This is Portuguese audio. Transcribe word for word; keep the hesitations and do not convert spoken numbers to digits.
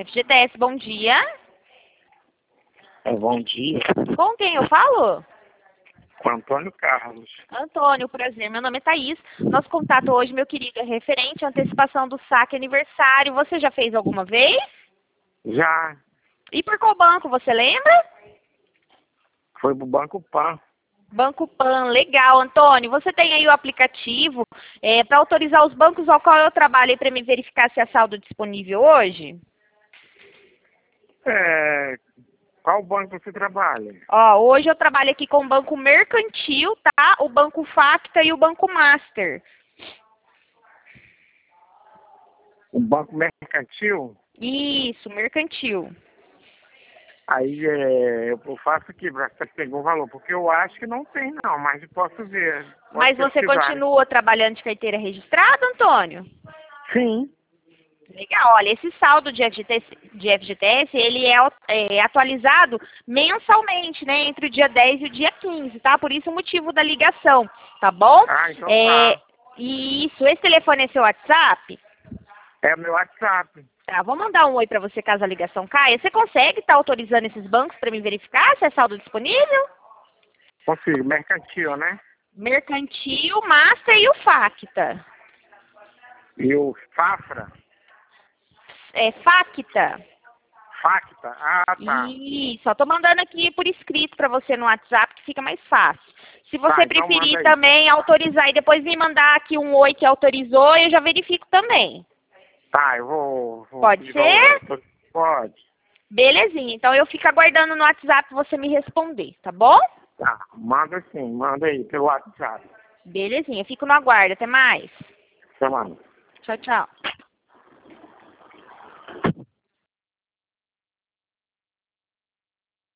F G T S, bom dia. É, bom dia. Com quem eu falo? Com Antônio Carlos. Antônio, prazer. Meu nome é Thaís. Nosso contato hoje, meu querido, é referente à antecipação do saque aniversário. Você já fez alguma vez? Já E por qual banco, você lembra? foi pro Banco Pan. Banco Pan, legal. Antônio, você tem aí o aplicativo é, para autorizar os bancos ao qual eu trabalho para me verificar se há saldo disponível hoje? É, qual banco você trabalha? Ó, hoje eu trabalho aqui com o Banco Mercantil, tá? O Banco Facta e o Banco Master. O Banco Mercantil? Isso, Mercantil. Aí é, eu faço aqui para você pegar o valor, porque eu acho que não tem não, mas eu posso ver. Posso Mas você pesquisar. continua trabalhando de carteira registrada, Antônio? Sim. Legal, olha, esse saldo de F G T S, de F G T S, ele é, é atualizado mensalmente, né, entre o dia dez e o dia quinze, tá? Por isso o motivo da ligação, tá bom? Ah, então É, tá. isso, esse telefone é seu WhatsApp? É o meu WhatsApp. Tá, vou mandar um oi pra você caso a ligação caia. Você consegue estar autorizando esses bancos para me verificar se é saldo disponível? Consigo, mercantil, né? Mercantil, Master e o Facta. E o Fafra? É, Facta. Facta? Ah, tá. Isso, só tô mandando aqui por escrito para você no WhatsApp que fica mais fácil. Se você Tá, então preferir manda aí. também autorizar e depois me mandar aqui um oi que autorizou, eu já verifico também. Tá, eu vou... vou Pode pedir ser? pra você. Pode. Belezinha, então eu fico aguardando no WhatsApp você me responder, tá bom? Tá, manda sim, manda aí pelo WhatsApp. Belezinha, fico no aguardo, até mais. Até mais. Tchau, tchau.